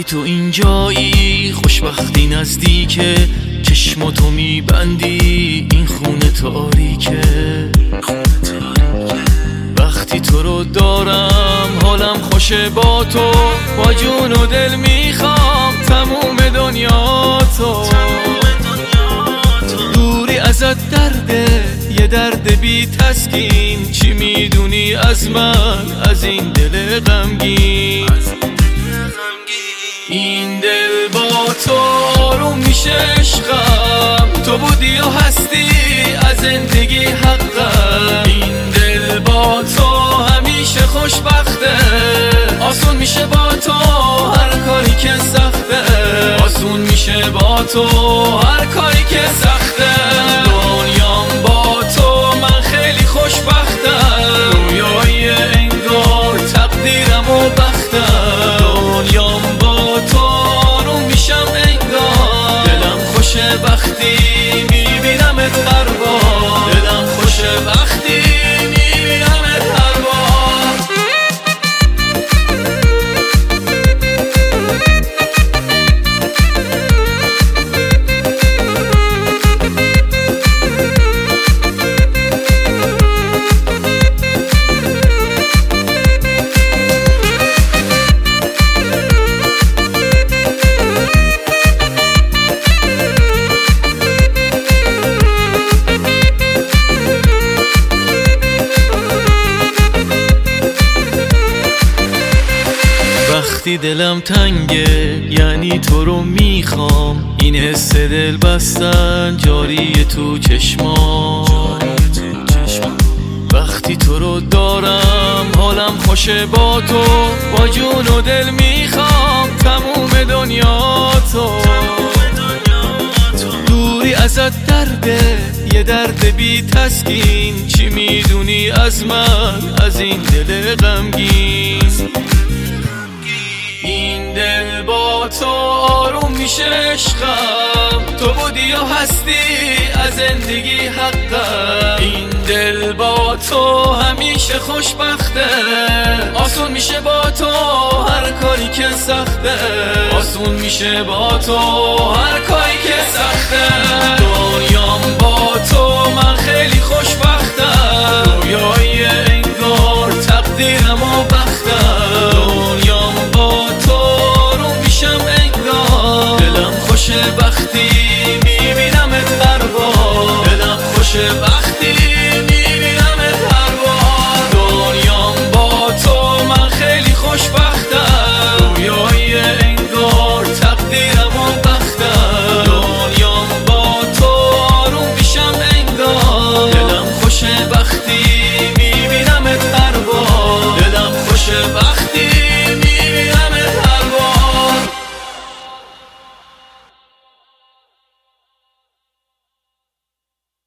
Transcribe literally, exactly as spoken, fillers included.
تو اینجایی خوشبختی نزدیکه، چشم تو میبندی این خونه تاریکه. وقتی تو رو دارم حالم خوشه با تو، با جون و دل میخوام تموم دنیا تو. دوری ازت درده، یه درد بی تسکین، چی میدونی از من از این دل غمگین؟ این دل با تو آروم میشه عشقم، تو بودی و هستی از زندگی حقم. این دل با تو همیشه خوشبخته، آسون میشه با تو هر کاری که سخته، آسون میشه با تو هر کاری که سخته. دنیام با تو من خیلی خوشبختم، رویای انگار تقدیرم و بختم. دنیام با تو آروم میشم انگار، دلم خوشه وقتی میبینمت هر بار، دلم خوشه وقتی میبینمت هر بار. وقتی دلم تنگه یعنی تو رو میخوام، این حس دل بستن جاری تو چشمام. وقتی تو رو دارم حالم خوشه با تو، با جون و دل میخوام تموم دنیا تو. دوری ازت درده، یه درد بی تسکین، چی میدونی از من از این دل غمگین؟ این دل با تو آروم میشه عشقم، تو بودی و هستی از زندگی حقم. این دل با تو همیشه خوشبخته، آسون میشه با تو هر کاری که سخته، آسون میشه با تو هر کاری که سخته. دنیام با تو من خیلی خوشبخته.